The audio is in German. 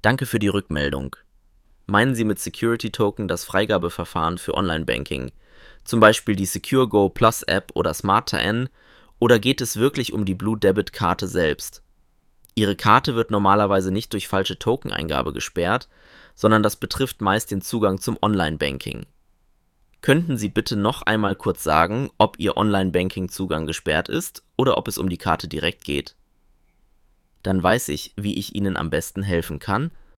Danke für die Rückmeldung. Meinen Sie mit Security Token das Freigabeverfahren für Online-Banking, zum Beispiel die SecureGo Plus App oder SmartTN, oder geht es wirklich um die Blue Debit Karte selbst? Ihre Karte wird normalerweise nicht durch falsche Tokeneingabe gesperrt, sondern das betrifft meist den Zugang zum Online-Banking. Könnten Sie bitte noch einmal kurz sagen, ob Ihr Online-Banking-Zugang gesperrt ist oder ob es um die Karte direkt geht? Dann weiß ich, wie ich Ihnen am besten helfen kann